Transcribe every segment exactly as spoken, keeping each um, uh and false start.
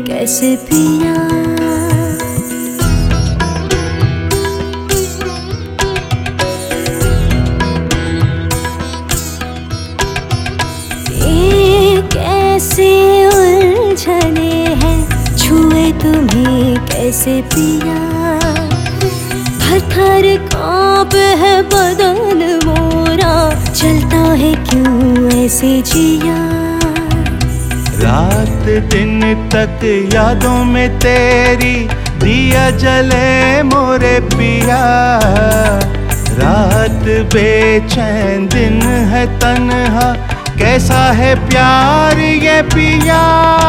कैसे पिया। ये कैसे उलझने हैं, छुए तुम्हें कैसे पिया। थर थर कांप है बदन मोरा, चलता है क्यों ऐसे जिया। रात दिन तक यादों में तेरी दिया जले मोरे पिया। रात बेचैन दिन है तन्हा, कैसा है प्यार ये पिया।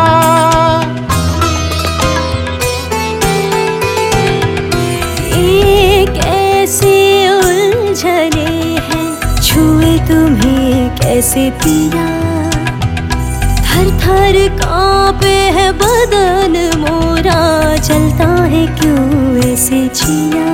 ये कैसे उलझने हैं, छुए तुम्हें कैसे पिया। थर थर कांपे है बदन मोरा, चलता है क्यों ऐसे जिया।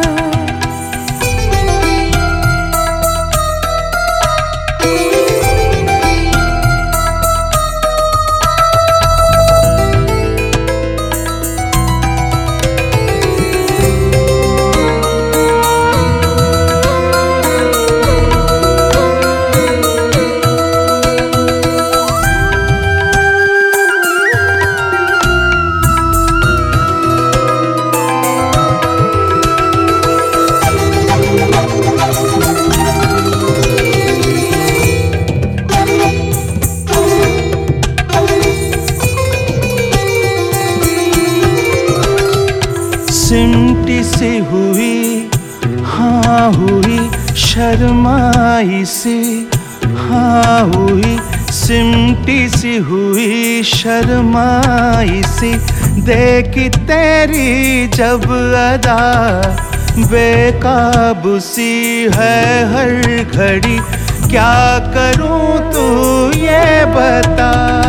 सिमटी सी हुई हाँ हुई, शर्माई सी हाँ हुई। सिमटी सी हुई शर्माई सी, देखी तेरी जब अदा। बेकाबू सी है हर घड़ी, क्या करूं तू ये बता।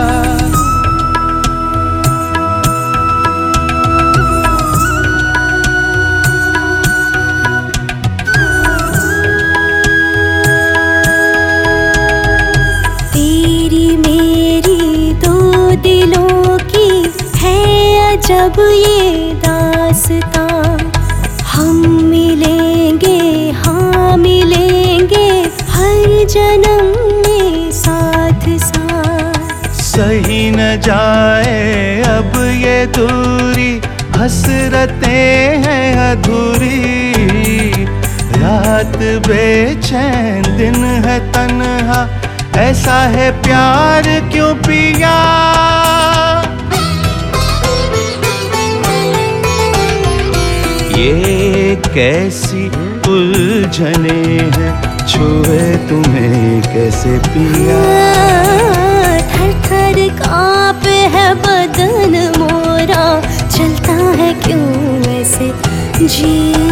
जब ये दास्तां, हम मिलेंगे हाँ मिलेंगे हर जन्म में साथ साथ। सही न जाए अब ये दूरी, हसरतें हैं अधूरी। रात बेचैन दिन है तन्हा, ऐसा है प्यार क्यों पिया। ये कैसी उलझने हैं, छुए तुम्हें कैसे पिया। थर थर कांपे है बदन मोरा, चलता है क्यों ऐसे जिया।